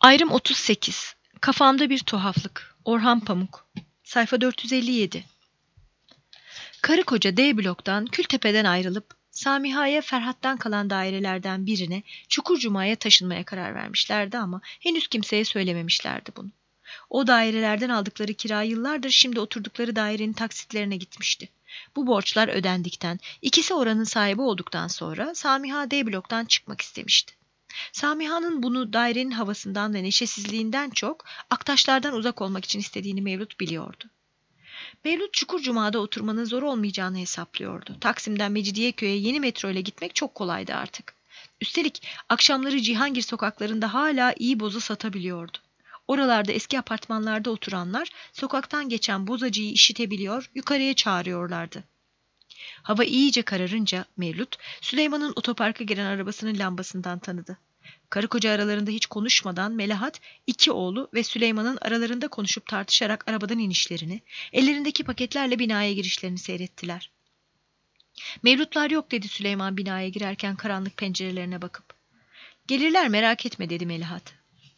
Ayrım 38. Kafamda bir tuhaflık. Orhan Pamuk. Sayfa 457. Karı koca D bloktan Kültepe'den ayrılıp Samiha'ya Ferhat'tan kalan dairelerden birine Çukurcuma'ya taşınmaya karar vermişlerdi ama henüz kimseye söylememişlerdi bunu. O dairelerden aldıkları kira yıllardır şimdi oturdukları dairenin taksitlerine gitmişti. Bu borçlar ödendikten, ikisi oranın sahibi olduktan sonra Samiha D bloktan çıkmak istemişti. Samiha'nın bunu dairenin havasından ve neşesizliğinden çok Aktaşlardan uzak olmak için istediğini Mevlüt biliyordu. Mevlüt Çukurcuma'da oturmanın zor olmayacağını hesaplıyordu. Taksim'den Mecidiyeköy'e yeni metro ile gitmek çok kolaydı artık. Üstelik akşamları Cihangir sokaklarında hala iyi boza satabiliyordu. Oralarda eski apartmanlarda oturanlar sokaktan geçen bozacıyı işitebiliyor, yukarıya çağırıyorlardı. Hava iyice kararınca Mevlüt, Süleyman'ın otoparka giren arabasının lambasından tanıdı. Karı koca aralarında hiç konuşmadan Melahat, iki oğlu ve Süleyman'ın aralarında konuşup tartışarak arabadan inişlerini, ellerindeki paketlerle binaya girişlerini seyrettiler. Mevlutlar yok dedi Süleyman binaya girerken karanlık pencerelerine bakıp. Gelirler merak etme dedi Melahat.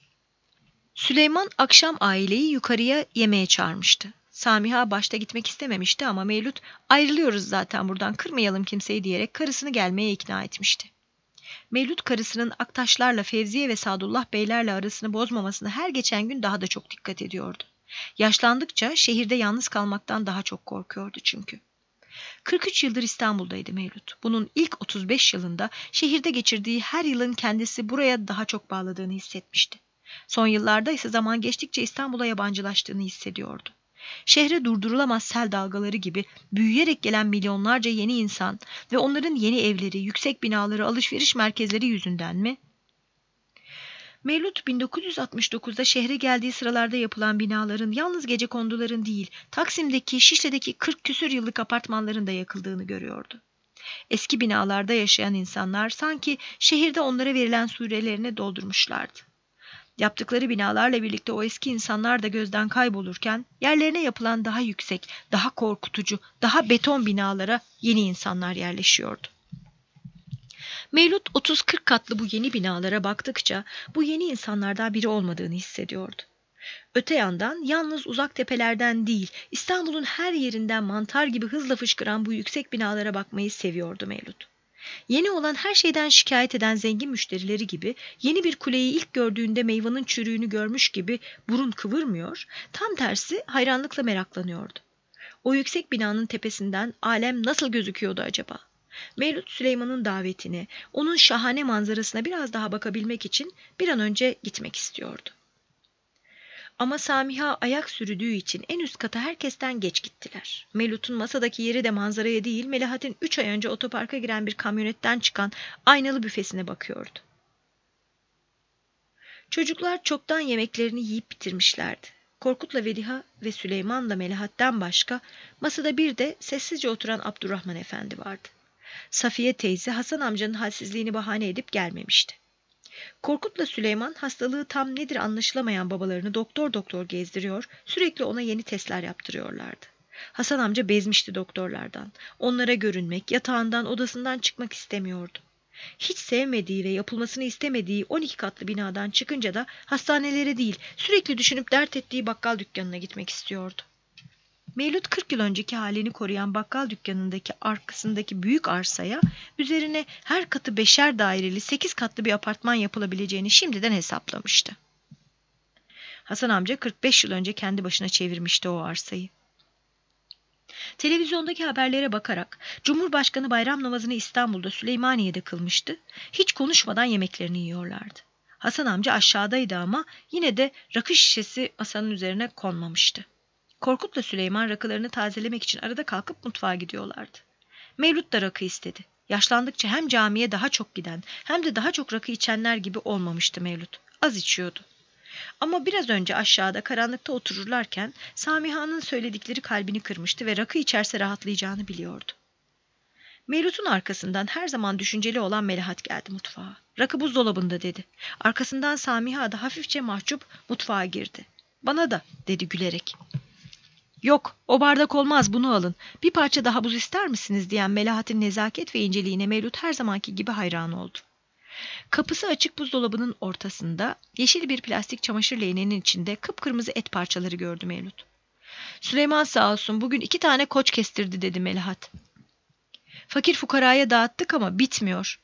Süleyman akşam aileyi yukarıya yemeğe çağırmıştı. Samiha başta gitmek istememişti ama Mevlüt ayrılıyoruz zaten buradan kırmayalım kimseyi diyerek karısını gelmeye ikna etmişti. Mevlüt karısının Aktaşlarla Fevziye ve Sadullah Beylerle arasını bozmamasına her geçen gün daha da çok dikkat ediyordu. Yaşlandıkça şehirde yalnız kalmaktan daha çok korkuyordu çünkü. 43 yıldır İstanbul'daydı Mevlüt. Bunun ilk 35 yılında şehirde geçirdiği her yılın kendisi buraya daha çok bağladığını hissetmişti. Son yıllarda ise zaman geçtikçe İstanbul'a yabancılaştığını hissediyordu. Şehre durdurulamaz sel dalgaları gibi büyüyerek gelen milyonlarca yeni insan ve onların yeni evleri, yüksek binaları, alışveriş merkezleri yüzünden mi? Mevlüt 1969'da şehre geldiği sıralarda yapılan binaların yalnız gecekonduların değil, Taksim'deki, Şişli'deki 40 küsür yıllık apartmanların da yakıldığını görüyordu. Eski binalarda yaşayan insanlar sanki şehirde onlara verilen sürelerini doldurmuşlardı. Yaptıkları binalarla birlikte o eski insanlar da gözden kaybolurken yerlerine yapılan daha yüksek, daha korkutucu, daha beton binalara yeni insanlar yerleşiyordu. Mevlüt 30-40 katlı bu yeni binalara baktıkça bu yeni insanlardan biri olmadığını hissediyordu. Öte yandan yalnız uzak tepelerden değil, İstanbul'un her yerinden mantar gibi hızla fışkıran bu yüksek binalara bakmayı seviyordu Mevlüt. Yeni olan her şeyden şikayet eden zengin müşterileri gibi yeni bir kuleyi ilk gördüğünde meyvanın çürüğünü görmüş gibi burun kıvırmıyor, tam tersi hayranlıkla meraklanıyordu. O yüksek binanın tepesinden alem nasıl gözüküyordu acaba? Mevlüt Süleyman'ın davetine, onun şahane manzarasına biraz daha bakabilmek için bir an önce gitmek istiyordu. Ama Samiha ayak sürdüğü için en üst kata herkesten geç gittiler. Mevlüt'ün masadaki yeri de manzaraya değil, Melahat'in 3 ay önce otoparka giren bir kamyonetten çıkan aynalı büfesine bakıyordu. Çocuklar çoktan yemeklerini yiyip bitirmişlerdi. Korkut'la Veliha ve Süleyman'la Melahat'ten başka masada bir de sessizce oturan Abdurrahman Efendi vardı. Safiye teyze Hasan amcanın halsizliğini bahane edip gelmemişti. Korkut'la Süleyman hastalığı tam nedir anlaşılamayan babalarını doktor doktor gezdiriyor, sürekli ona yeni testler yaptırıyorlardı. Hasan amca bezmişti doktorlardan. Onlara görünmek, yatağından, odasından çıkmak istemiyordu. Hiç sevmediği ve yapılmasını istemediği 12 katlı binadan çıkınca da hastanelere değil, sürekli düşünüp dert ettiği bakkal dükkanına gitmek istiyordu. Mevlüt 40 yıl önceki halini koruyan bakkal dükkanındaki arkasındaki büyük arsaya üzerine her katı 5'er daireli 8 katlı bir apartman yapılabileceğini şimdiden hesaplamıştı. Hasan amca 45 yıl önce kendi başına çevirmişti o arsayı. Televizyondaki haberlere bakarak Cumhurbaşkanı bayram namazını İstanbul'da Süleymaniye'de kılmıştı. Hiç konuşmadan yemeklerini yiyorlardı. Hasan amca aşağıdaydı ama yine de rakı şişesi masanın üzerine konmamıştı. Korkut'la Süleyman rakılarını tazelemek için arada kalkıp mutfağa gidiyorlardı. Mevlüt da rakı istedi. Yaşlandıkça hem camiye daha çok giden hem de daha çok rakı içenler gibi olmamıştı Mevlüt. Az içiyordu. Ama biraz önce aşağıda karanlıkta otururlarken Samiha'nın söyledikleri kalbini kırmıştı ve rakı içerse rahatlayacağını biliyordu. Mevlüt'ün arkasından her zaman düşünceli olan Melahat geldi mutfağa. Rakı buzdolabında dedi. Arkasından Samiha da hafifçe mahcup mutfağa girdi. Bana da dedi gülerek. Yok, o bardak olmaz, bunu alın. Bir parça daha buz ister misiniz diyen Melahat'in nezaket ve inceliğine Mevlüt her zamanki gibi hayran oldu. Kapısı açık buzdolabının ortasında yeşil bir plastik çamaşır leğeninin içinde kıpkırmızı et parçaları gördü Mevlüt. Süleyman sağ olsun bugün 2 tane koç kestirdi dedi Melahat. Fakir fukaraya dağıttık ama bitmiyor.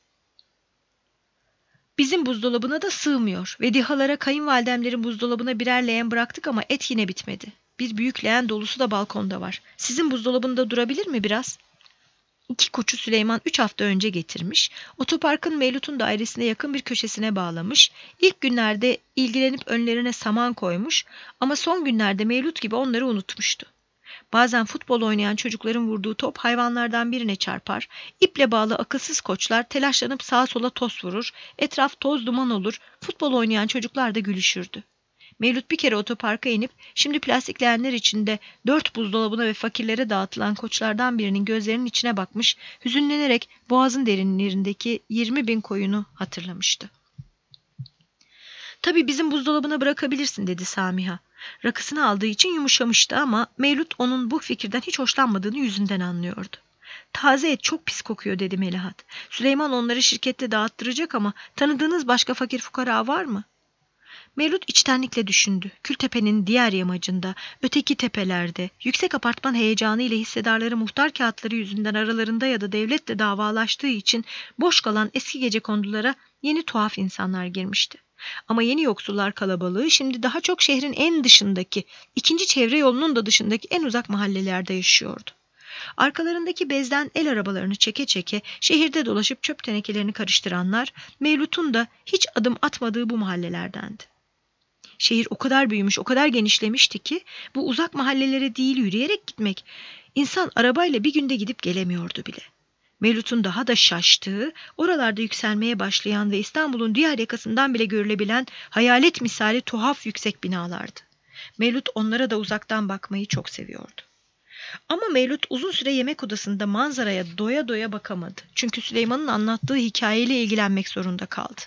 Bizim buzdolabına da sığmıyor. Vedihalara kayınvalidemlerin buzdolabına birer leğen bıraktık ama et yine bitmedi. Bir büyük leğen dolusu da balkonda var. Sizin buzdolabında durabilir mi biraz? 2 koçu Süleyman 3 hafta önce getirmiş, otoparkın Mevlüt'ün dairesine yakın bir köşesine bağlamış, ilk günlerde ilgilenip önlerine saman koymuş ama son günlerde Mevlüt gibi onları unutmuştu. Bazen futbol oynayan çocukların vurduğu top hayvanlardan birine çarpar, iple bağlı akılsız koçlar telaşlanıp sağa sola toz vurur, etraf toz duman olur, futbol oynayan çocuklar da gülüşürdü. Mevlüt bir kere otoparka inip şimdi plastik leğenler içinde 4 buzdolabına ve fakirlere dağıtılan koçlardan birinin gözlerinin içine bakmış, hüzünlenerek boğazın derinlerindeki 20.000 koyunu hatırlamıştı. Tabii bizim buzdolabına bırakabilirsin dedi Samiha. Rakısını aldığı için yumuşamıştı ama Mevlüt onun bu fikirden hiç hoşlanmadığını yüzünden anlıyordu. Taze et çok pis kokuyor dedi Melahat. Süleyman onları şirkette dağıttıracak ama tanıdığınız başka fakir fukara var mı? Mevlüt içtenlikle düşündü. Kültepe'nin diğer yamacında, öteki tepelerde, yüksek apartman heyecanı ile hissedarları muhtar kağıtları yüzünden aralarında ya da devletle davalaştığı için boş kalan eski gecekondulara yeni tuhaf insanlar girmişti. Ama yeni yoksullar kalabalığı şimdi daha çok şehrin en dışındaki, ikinci çevre yolunun da dışındaki en uzak mahallelerde yaşıyordu. Arkalarındaki bezden el arabalarını çeke çeke şehirde dolaşıp çöp tenekelerini karıştıranlar Mevlüt'ün da hiç adım atmadığı bu mahallelerdendi. Şehir o kadar büyümüş, o kadar genişlemişti ki bu uzak mahallelere değil yürüyerek gitmek, insan arabayla bir günde gidip gelemiyordu bile. Mevlüt'ün daha da şaştığı, oralarda yükselmeye başlayan ve İstanbul'un diğer yakasından bile görülebilen hayalet misali tuhaf yüksek binalardı. Mevlüt onlara da uzaktan bakmayı çok seviyordu. Ama Mevlüt uzun süre yemek odasında manzaraya doya doya bakamadı. Çünkü Süleyman'ın anlattığı hikayeyle ilgilenmek zorunda kaldı.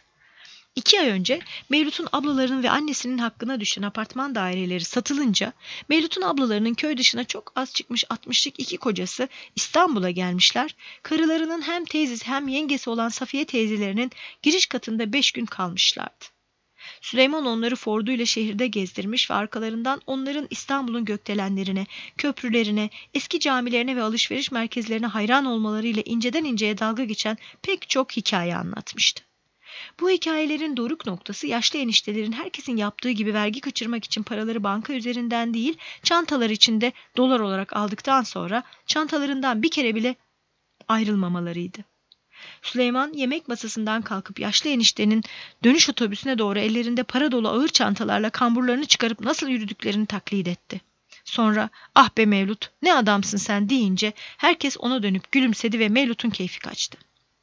2 ay önce Mevlüt'ün ablalarının ve annesinin hakkına düşen apartman daireleri satılınca Mevlüt'ün ablalarının köy dışına çok az çıkmış 60'lık 2 kocası İstanbul'a gelmişler. Karılarının hem teyzesi hem yengesi olan Safiye teyzelerinin giriş katında 5 gün kalmışlardı. Süleyman onları Ford'uyla şehirde gezdirmiş ve arkalarından onların İstanbul'un gökdelenlerine, köprülerine, eski camilerine ve alışveriş merkezlerine hayran olmalarıyla inceden inceye dalga geçen pek çok hikaye anlatmıştı. Bu hikayelerin doruk noktası yaşlı eniştelerin herkesin yaptığı gibi vergi kaçırmak için paraları banka üzerinden değil, çantalar içinde dolar olarak aldıktan sonra çantalarından bir kere bile ayrılmamalarıydı. Süleyman yemek masasından kalkıp yaşlı eniştenin dönüş otobüsüne doğru ellerinde para dolu ağır çantalarla kamburlarını çıkarıp nasıl yürüdüklerini taklit etti. Sonra ah be Mevlüt ne adamsın sen deyince herkes ona dönüp gülümsedi ve Mevlüt'ün keyfi kaçtı.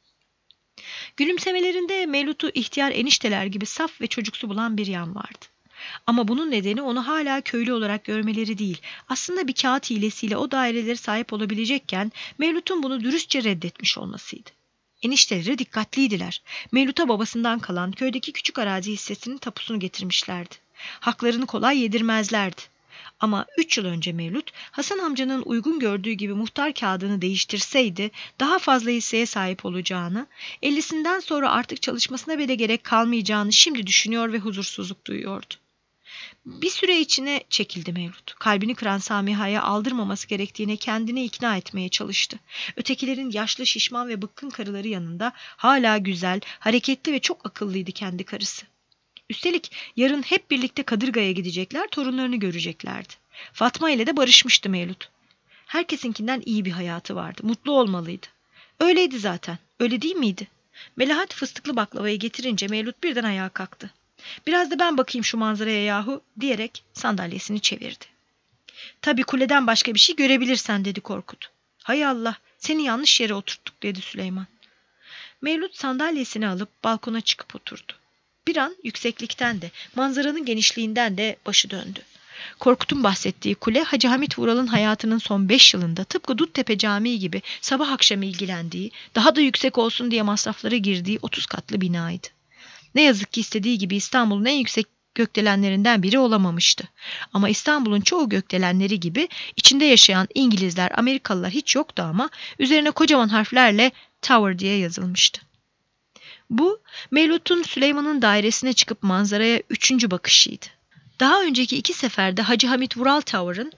Gülümsemelerinde Mevlüt'ü ihtiyar enişteler gibi saf ve çocuksu bulan bir yan vardı. Ama bunun nedeni onu hala köylü olarak görmeleri değil, aslında bir kağıt hilesiyle o dairelere sahip olabilecekken Mevlüt'ün bunu dürüstçe reddetmiş olmasıydı. Enişteleri dikkatliydiler. Mevlüt'e babasından kalan köydeki küçük arazi hissesinin tapusunu getirmişlerdi. Haklarını kolay yedirmezlerdi. Ama 3 yıl önce Mevlüt, Hasan amcanın uygun gördüğü gibi muhtar kağıdını değiştirseydi daha fazla hisseye sahip olacağını, 50'sinden sonra artık çalışmasına bile gerek kalmayacağını şimdi düşünüyor ve huzursuzluk duyuyordu. Bir süre içine çekildi Mevlüt. Kalbini kıran Samiha'ya aldırmaması gerektiğine kendini ikna etmeye çalıştı. Ötekilerin yaşlı, şişman ve bıkkın karıları yanında hala güzel, hareketli ve çok akıllıydı kendi karısı. Üstelik yarın hep birlikte Kadırga'ya gidecekler, torunlarını göreceklerdi. Fatma ile de barışmıştı Mevlüt. Herkesinkinden iyi bir hayatı vardı, mutlu olmalıydı. Öyleydi zaten, öyle değil miydi? Melahat fıstıklı baklavayı getirince Mevlüt birden ayağa kalktı. Biraz da ben bakayım şu manzaraya yahu diyerek sandalyesini çevirdi. Tabii kuleden başka bir şey görebilirsen dedi Korkut. Hay Allah seni yanlış yere oturttuk dedi Süleyman. Mevlüt sandalyesini alıp balkona çıkıp oturdu. Bir an yükseklikten de manzaranın genişliğinden de başı döndü. Korkut'un bahsettiği kule Hacı Hamit Vural'ın hayatının son 5 yılında tıpkı Duttepe Camii gibi sabah akşam ilgilendiği, daha da yüksek olsun diye masraflara girdiği 30 katlı binaydı. Ne yazık ki istediği gibi İstanbul'un en yüksek gökdelenlerinden biri olamamıştı. Ama İstanbul'un çoğu gökdelenleri gibi içinde yaşayan İngilizler, Amerikalılar hiç yoktu ama üzerine kocaman harflerle Tower diye yazılmıştı. Bu, Mevlüt'ün Süleyman'ın dairesine çıkıp manzaraya 3. bakışıydı. Daha önceki 2 seferde Hacı Hamit Vural Tower'ın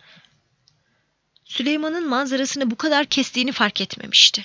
Süleyman'ın manzarasını bu kadar kestiğini fark etmemişti.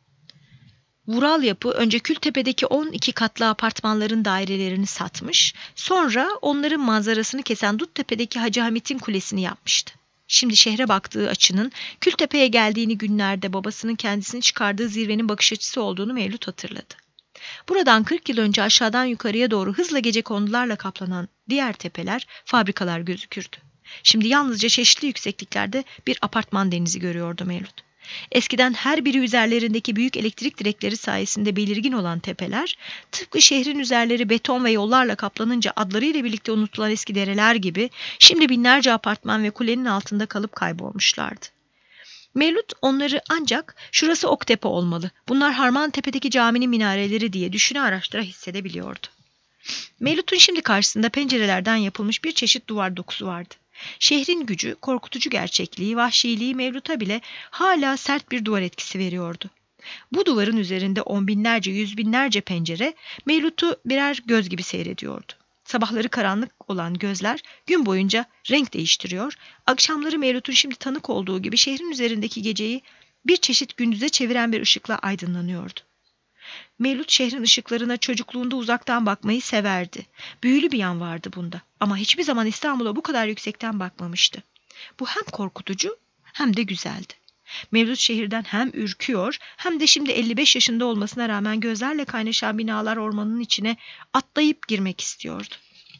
Vural yapı önce Kültepe'deki 12 katlı apartmanların dairelerini satmış, sonra onların manzarasını kesen Duttepe'deki Hacı Hamit'in kulesini yapmıştı. Şimdi şehre baktığı açının Kültepe'ye geldiğini günlerde babasının kendisini çıkardığı zirvenin bakış açısı olduğunu Mevlüt hatırladı. Buradan 40 yıl önce aşağıdan yukarıya doğru hızla gecekondularla kaplanan diğer tepeler, fabrikalar gözükürdü. Şimdi yalnızca çeşitli yüksekliklerde bir apartman denizi görüyordu Mevlüt. Eskiden her biri üzerlerindeki büyük elektrik direkleri sayesinde belirgin olan tepeler, tıpkı şehrin üzerleri beton ve yollarla kaplanınca adlarıyla birlikte unutulan eski dereler gibi, şimdi binlerce apartman ve kulenin altında kalıp kaybolmuşlardı. Mevlüt onları ancak şurası Oktepe olmalı, bunlar Harmantepe'deki caminin minareleri diye düşüne araştıra hissedebiliyordu. Mevlüt'ün şimdi karşısında pencerelerden yapılmış bir çeşit duvar dokusu vardı. Şehrin gücü, korkutucu gerçekliği, vahşiliği Mevlüt'a bile hala sert bir duvar etkisi veriyordu. Bu duvarın üzerinde 10 binlerce, 100 binlerce pencere Mevlüt'ü birer göz gibi seyrediyordu. Sabahları karanlık olan gözler gün boyunca renk değiştiriyor, akşamları Mevlüt'ün şimdi tanık olduğu gibi şehrin üzerindeki geceyi bir çeşit gündüze çeviren bir ışıkla aydınlanıyordu. Mevlüt şehrin ışıklarına çocukluğunda uzaktan bakmayı severdi. Büyülü bir yan vardı bunda ama hiçbir zaman İstanbul'a bu kadar yüksekten bakmamıştı. Bu hem korkutucu hem de güzeldi. Mevlüt şehirden hem ürküyor hem de şimdi 55 yaşında olmasına rağmen gözlerle kaynaşan binalar ormanının içine atlayıp girmek istiyordu.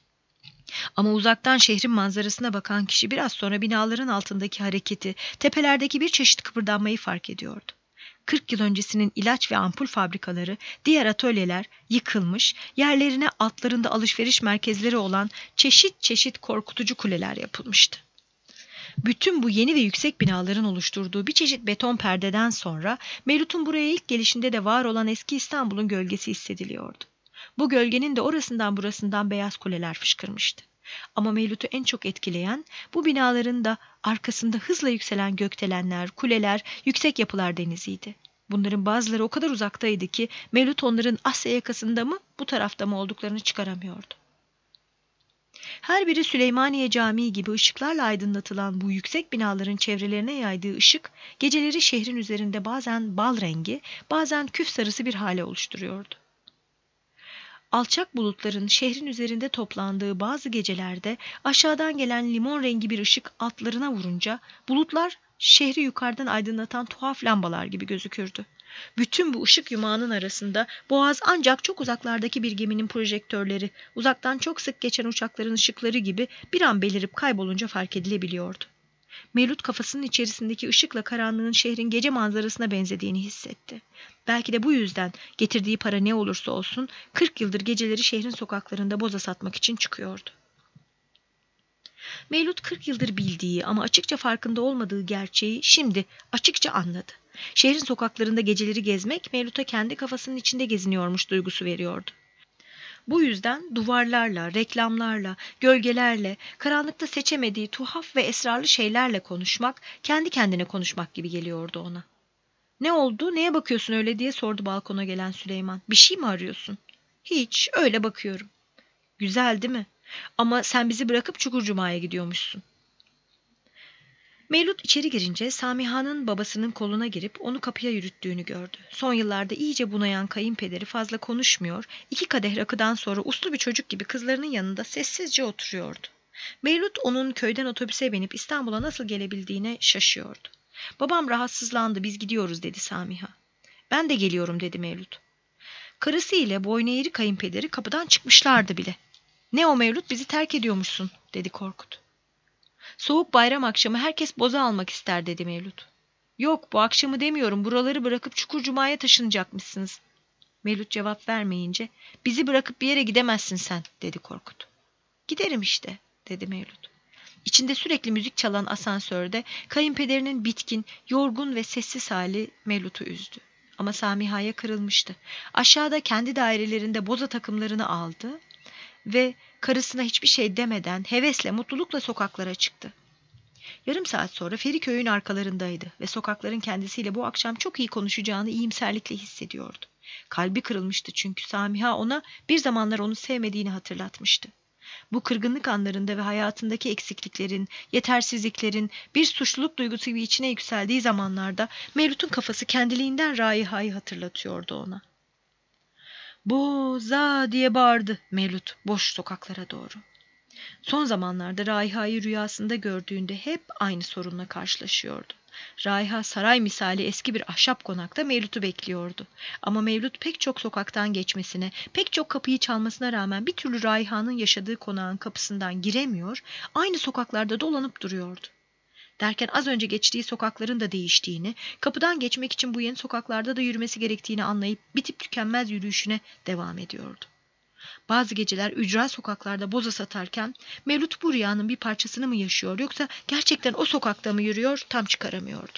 Ama uzaktan şehrin manzarasına bakan kişi biraz sonra binaların altındaki hareketi, tepelerdeki bir çeşit kıpırdanmayı fark ediyordu. 40 yıl öncesinin ilaç ve ampul fabrikaları, diğer atölyeler yıkılmış, yerlerine altlarında alışveriş merkezleri olan çeşit çeşit korkutucu kuleler yapılmıştı. Bütün bu yeni ve yüksek binaların oluşturduğu bir çeşit beton perdeden sonra Mevlüt'ün buraya ilk gelişinde de var olan eski İstanbul'un gölgesi hissediliyordu. Bu gölgenin de orasından burasından beyaz kuleler fışkırmıştı. Ama Mevlüt'ü en çok etkileyen bu binaların da arkasında hızla yükselen gökdelenler, kuleler, yüksek yapılar deniziydi. Bunların bazıları o kadar uzaktaydı ki Mevlüt onların Asya yakasında mı bu tarafta mı olduklarını çıkaramıyordu. Her biri Süleymaniye Camii gibi ışıklarla aydınlatılan bu yüksek binaların çevrelerine yaydığı ışık, geceleri şehrin üzerinde bazen bal rengi, bazen küf sarısı bir hale oluşturuyordu. Alçak bulutların şehrin üzerinde toplandığı bazı gecelerde aşağıdan gelen limon rengi bir ışık altlarına vurunca bulutlar şehri yukarıdan aydınlatan tuhaf lambalar gibi gözükürdü. Bütün bu ışık yumağının arasında boğaz ancak çok uzaklardaki bir geminin projektörleri, uzaktan çok sık geçen uçakların ışıkları gibi bir an belirip kaybolunca fark edilebiliyordu. Mevlüt kafasının içerisindeki ışıkla karanlığın şehrin gece manzarasına benzediğini hissetti. Belki de bu yüzden getirdiği para ne olursa olsun 40 yıldır geceleri şehrin sokaklarında boza satmak için çıkıyordu. Mevlüt 40 yıldır bildiği ama açıkça farkında olmadığı gerçeği şimdi açıkça anladı. Şehrin sokaklarında geceleri gezmek Mevlüt'e kendi kafasının içinde geziniyormuş duygusu veriyordu. Bu yüzden duvarlarla, reklamlarla, gölgelerle, karanlıkta seçemediği tuhaf ve esrarlı şeylerle konuşmak, kendi kendine konuşmak gibi geliyordu ona. "Ne oldu, neye bakıyorsun öyle?" diye sordu balkona gelen Süleyman. "Bir şey mi arıyorsun?" "Hiç, öyle bakıyorum." "Güzel değil mi? Ama sen bizi bırakıp Çukurcuma'ya gidiyormuşsun." Mevlüt içeri girince Samiha'nın babasının koluna girip onu kapıya yürüttüğünü gördü. Son yıllarda iyice bunayan kayınpederi fazla konuşmuyor, 2 kadeh rakıdan sonra uslu bir çocuk gibi kızlarının yanında sessizce oturuyordu. Mevlüt onun köyden otobüse binip İstanbul'a nasıl gelebildiğine şaşıyordu. "Babam rahatsızlandı, biz gidiyoruz," dedi Samiha. "Ben de geliyorum," dedi Mevlüt. Karısı ile boynu eğri kayınpederi kapıdan çıkmışlardı bile. "Ne o Mevlüt, bizi terk ediyormuşsun," dedi Korkut. "Soğuk bayram akşamı herkes boza almak ister," dedi Mevlüt. "Yok, bu akşamı demiyorum, buraları bırakıp Çukurcuma'ya taşınacakmışsınız." Mevlüt cevap vermeyince, "Bizi bırakıp bir yere gidemezsin sen," dedi Korkut. "Giderim işte," dedi Mevlüt. İçinde sürekli müzik çalan asansörde kayınpederinin bitkin, yorgun ve sessiz hali Mevlüt'ü üzdü. Ama Samiha'ya kırılmıştı. Aşağıda kendi dairelerinde boza takımlarını aldı ve karısına hiçbir şey demeden hevesle, mutlulukla sokaklara çıktı. Yarım saat sonra Feriköy'ün arkalarındaydı ve sokakların kendisiyle bu akşam çok iyi konuşacağını iyimserlikle hissediyordu. Kalbi kırılmıştı çünkü Samiha ona bir zamanlar onu sevmediğini hatırlatmıştı. Bu kırgınlık anlarında ve hayatındaki eksikliklerin, yetersizliklerin bir suçluluk duygusu gibi içine yükseldiği zamanlarda Mevlüt'ün kafası kendiliğinden Raiha'yı hatırlatıyordu ona. "Boza!" diye bağırdı Mevlüt boş sokaklara doğru. Son zamanlarda Raiha'yı rüyasında gördüğünde hep aynı sorunla karşılaşıyordu. Raiha saray misali eski bir ahşap konakta Mevlüt'ü bekliyordu. Ama Mevlüt pek çok sokaktan geçmesine, pek çok kapıyı çalmasına rağmen bir türlü Raiha'nın yaşadığı konağın kapısından giremiyor, aynı sokaklarda dolanıp duruyordu. Derken az önce geçtiği sokakların da değiştiğini, kapıdan geçmek için bu yeni sokaklarda da yürümesi gerektiğini anlayıp bitip tükenmez yürüyüşüne devam ediyordu. Bazı geceler ücra sokaklarda boza satarken Mevlüt bu rüyanın bir parçasını mı yaşıyor yoksa gerçekten o sokakta mı yürüyor tam çıkaramıyordu.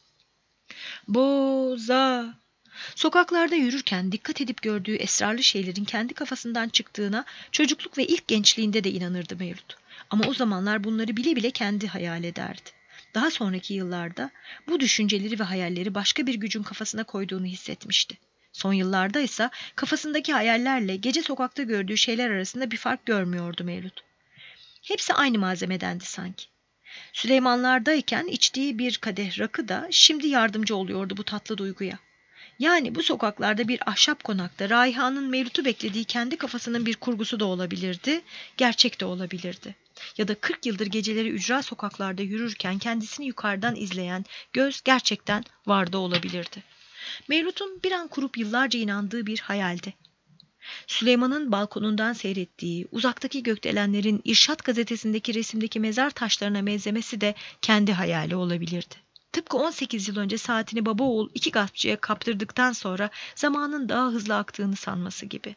Boza! Sokaklarda yürürken dikkat edip gördüğü esrarlı şeylerin kendi kafasından çıktığına çocukluk ve ilk gençliğinde de inanırdı Mevlüt. Ama o zamanlar bunları bile bile kendi hayal ederdi. Daha sonraki yıllarda bu düşünceleri ve hayalleri başka bir gücün kafasına koyduğunu hissetmişti. Son yıllarda ise kafasındaki hayallerle gece sokakta gördüğü şeyler arasında bir fark görmüyordu Mevlüt. Hepsi aynı malzemedendi sanki. Süleymanlardayken içtiği bir kadeh rakı da şimdi yardımcı oluyordu bu tatlı duyguya. Yani bu sokaklarda bir ahşap konakta Raiha'nın Mevlüt'ü beklediği kendi kafasının bir kurgusu da olabilirdi, gerçek de olabilirdi. Ya da 40 yıldır geceleri ücra sokaklarda yürürken kendisini yukarıdan izleyen göz gerçekten var da olabilirdi. Mevlüt'ün bir an kurup yıllarca inandığı bir hayaldi. Süleyman'ın balkonundan seyrettiği, uzaktaki gökdelenlerin İrşad gazetesindeki resimdeki mezar taşlarına benzemesi de kendi hayali olabilirdi. Tıpkı 18 yıl önce saatini baba oğul iki gaspçıya kaptırdıktan sonra zamanın daha hızlı aktığını sanması gibi.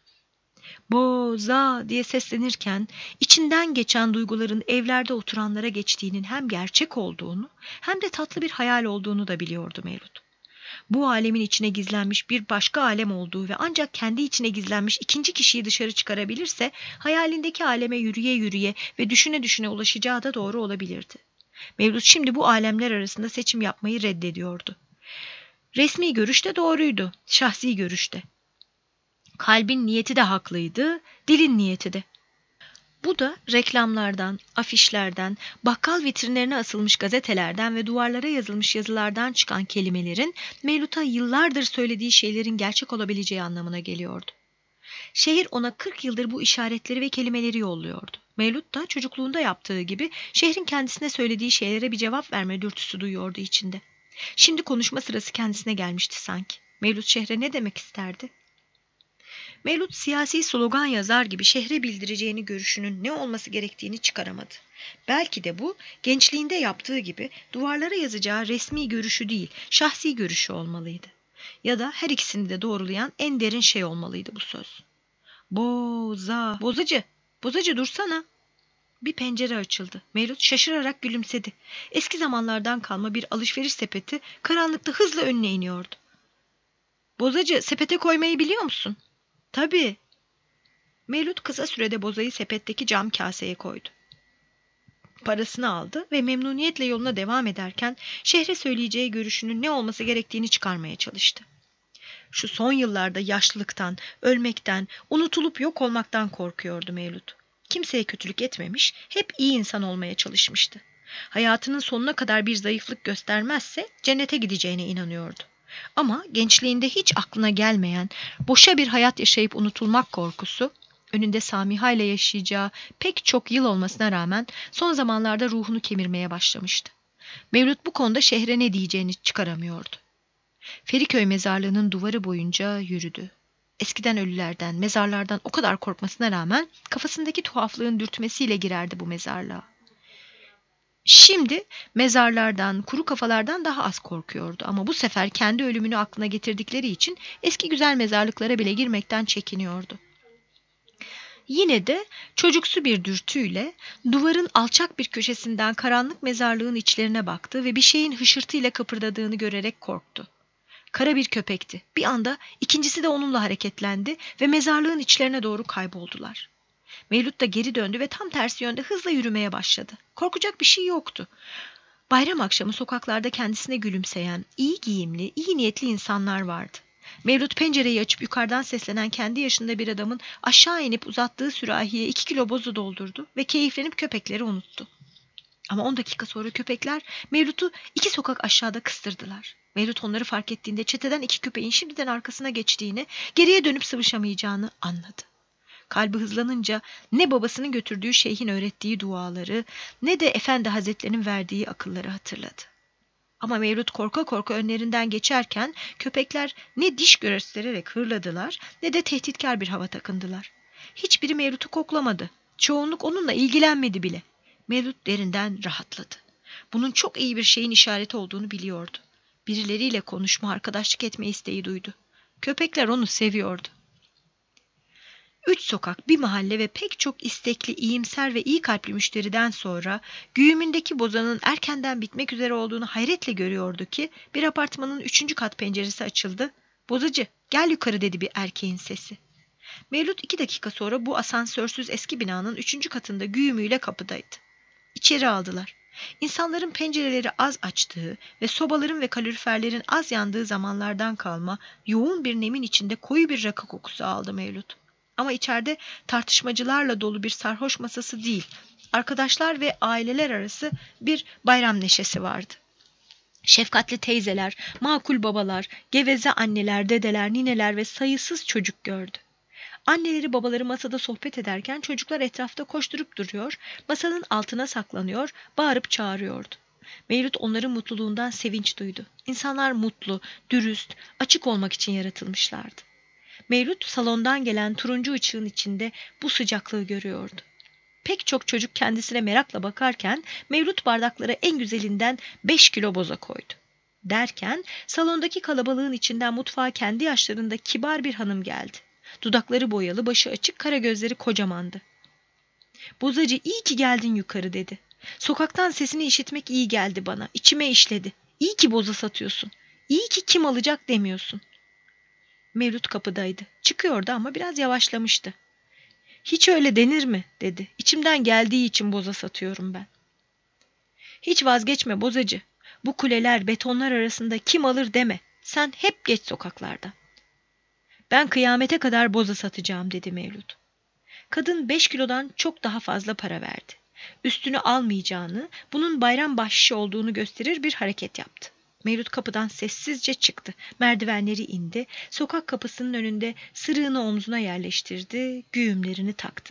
Boza diye seslenirken içinden geçen duyguların evlerde oturanlara geçtiğinin hem gerçek olduğunu hem de tatlı bir hayal olduğunu da biliyordu Mevlüt. Bu alemin içine gizlenmiş bir başka alem olduğu ve ancak kendi içine gizlenmiş ikinci kişiyi dışarı çıkarabilirse hayalindeki aleme yürüye yürüye ve düşüne düşüne ulaşacağı da doğru olabilirdi. Mevlüt şimdi bu alemler arasında seçim yapmayı reddediyordu. Resmi görüşte doğruydu, şahsi görüşte. Kalbin niyeti de haklıydı, dilin niyeti de. Bu da reklamlardan, afişlerden, bakkal vitrinlerine asılmış gazetelerden ve duvarlara yazılmış yazılardan çıkan kelimelerin Mevlüt'a yıllardır söylediği şeylerin gerçek olabileceği anlamına geliyordu. Şehir ona 40 yıldır bu işaretleri ve kelimeleri yolluyordu. Mevlüt da çocukluğunda yaptığı gibi şehrin kendisine söylediği şeylere bir cevap verme dürtüsü duyuyordu içinde. Şimdi konuşma sırası kendisine gelmişti sanki. Mevlüt şehre ne demek isterdi? Mevlüt siyasi slogan yazar gibi şehre bildireceğini görüşünün ne olması gerektiğini çıkaramadı. Belki de bu gençliğinde yaptığı gibi duvarlara yazacağı resmi görüşü değil, şahsi görüşü olmalıydı. Ya da her ikisini de doğrulayan en derin şey olmalıydı bu söz. Boza, bozacı, bozacı dursana. Bir pencere açıldı. Mevlüt şaşırarak gülümsedi. Eski zamanlardan kalma bir alışveriş sepeti karanlıkta hızla önüne iniyordu. Bozacı, sepete koymayı biliyor musun? Tabii. Mevlüt kısa sürede bozayı sepetteki cam kaseye koydu. Parasını aldı ve memnuniyetle yoluna devam ederken şehre söyleyeceği görüşünün ne olması gerektiğini çıkarmaya çalıştı. Şu son yıllarda yaşlılıktan, ölmekten, unutulup yok olmaktan korkuyordu Mevlüt. Kimseye kötülük etmemiş, hep iyi insan olmaya çalışmıştı. Hayatının sonuna kadar bir zayıflık göstermezse cennete gideceğine inanıyordu. Ama gençliğinde hiç aklına gelmeyen, boşa bir hayat yaşayıp unutulmak korkusu, önünde Samiha ile yaşayacağı pek çok yıl olmasına rağmen son zamanlarda ruhunu kemirmeye başlamıştı. Mevlüt bu konuda şehre ne diyeceğini çıkaramıyordu. Feriköy mezarlığının duvarı boyunca yürüdü. Eskiden ölülerden, mezarlardan o kadar korkmasına rağmen kafasındaki tuhaflığın dürtmesiyle girerdi bu mezarlığa. Şimdi mezarlardan, kuru kafalardan daha az korkuyordu ama bu sefer kendi ölümünü aklına getirdikleri için eski güzel mezarlıklara bile girmekten çekiniyordu. Yine de çocuksu bir dürtüyle duvarın alçak bir köşesinden karanlık mezarlığın içlerine baktı ve bir şeyin hışırtıyla kıpırdadığını görerek korktu. Kara bir köpekti. Bir anda ikincisi de onunla hareketlendi ve mezarlığın içlerine doğru kayboldular. Mevlüt da geri döndü ve tam tersi yönde hızla yürümeye başladı. Korkacak bir şey yoktu. Bayram akşamı sokaklarda kendisine gülümseyen, iyi giyimli, iyi niyetli insanlar vardı. Mevlüt pencereyi açıp yukarıdan seslenen kendi yaşında bir adamın aşağı inip uzattığı sürahiye 2 kilo bozu doldurdu ve keyiflenip köpekleri unuttu. Ama 10 dakika sonra köpekler Mevlüt'ü 2 sokak aşağıda kıstırdılar. Mevlüt onları fark ettiğinde çeteden 2 köpeğin şimdiden arkasına geçtiğini, geriye dönüp sıvışamayacağını anladı. Kalbi hızlanınca ne babasının götürdüğü şeyhin öğrettiği duaları ne de Efendi Hazretlerinin verdiği akılları hatırladı. Ama Mevlüt korka korka önlerinden geçerken köpekler ne diş göstererek hırladılar ne de tehditkar bir hava takındılar. Hiçbiri Mevlüt'ü koklamadı. Çoğunluk onunla ilgilenmedi bile. Mevlüt derinden rahatladı. Bunun çok iyi bir şeyin işareti olduğunu biliyordu. Birileriyle konuşma, arkadaşlık etme isteği duydu. Köpekler onu seviyordu. 3 sokak, bir mahalle ve pek çok istekli, iyimser ve iyi kalpli müşteriden sonra güğümündeki bozanın erkenden bitmek üzere olduğunu hayretle görüyordu ki bir apartmanın 3. kat penceresi açıldı. "Bozacı, gel yukarı," dedi bir erkeğin sesi. Mevlüt 2 dakika sonra bu asansörsüz eski binanın 3. katında güğümüyle kapıdaydı. İçeri aldılar. İnsanların pencereleri az açtığı ve sobaların ve kaloriferlerin az yandığı zamanlardan kalma yoğun bir nemin içinde koyu bir rakı kokusu aldı Mevlüt. Ama içeride tartışmacılarla dolu bir sarhoş masası değil, arkadaşlar ve aileler arası bir bayram neşesi vardı. Şefkatli teyzeler, makul babalar, geveze anneler, dedeler, nineler ve sayısız çocuk gördü. Anneleri babaları masada sohbet ederken çocuklar etrafta koşturup duruyor, masanın altına saklanıyor, bağırıp çağırıyordu. Mevlüt onların mutluluğundan sevinç duydu. İnsanlar mutlu, dürüst, açık olmak için yaratılmışlardı. Mevlüt salondan gelen turuncu ışığın içinde bu sıcaklığı görüyordu. Pek çok çocuk kendisine merakla bakarken Mevlüt bardaklara en güzelinden 5 kilo boza koydu. Derken salondaki kalabalığın içinden mutfağa kendi yaşlarında kibar bir hanım geldi. Dudakları boyalı, başı açık, kara gözleri kocamandı. "Bozacı, iyi ki geldin yukarı," dedi. "Sokaktan sesini işitmek iyi geldi bana, içime işledi. İyi ki boza satıyorsun. İyi ki kim alacak demiyorsun." Mevlüt kapıdaydı. Çıkıyordu ama biraz yavaşlamıştı. "Hiç öyle denir mi?" dedi. "İçimden geldiği için boza satıyorum ben." "Hiç vazgeçme bozacı. Bu kuleler, betonlar arasında kim alır deme. Sen hep geç sokaklardan." "Ben kıyamete kadar boza satacağım," dedi Mevlüt. Kadın 5 kilodan çok daha fazla para verdi. Üstünü almayacağını, bunun bayram bahşişi olduğunu gösterir bir hareket yaptı. Mevlüt kapıdan sessizce çıktı. Merdivenleri indi. Sokak kapısının önünde sırığını omzuna yerleştirdi. Güğümlerini taktı.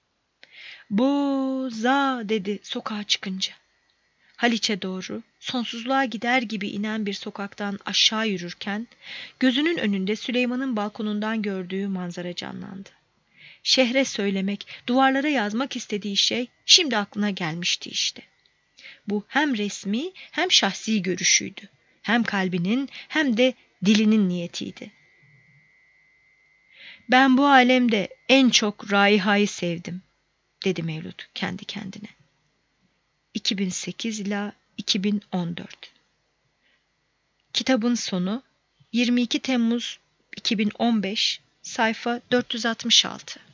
"Boza," dedi sokağa çıkınca. Haliç'e doğru sonsuzluğa gider gibi inen bir sokaktan aşağı yürürken gözünün önünde Süleyman'ın balkonundan gördüğü manzara canlandı. Şehre söylemek, duvarlara yazmak istediği şey şimdi aklına gelmişti işte. Bu hem resmi hem şahsi görüşüydü. Hem kalbinin hem de dilinin niyetiydi. "Ben bu alemde en çok Raiha'yı sevdim," dedi Mevlüt kendi kendine. 2008 ila 2014. Kitabın sonu 22 Temmuz 2015, sayfa 466.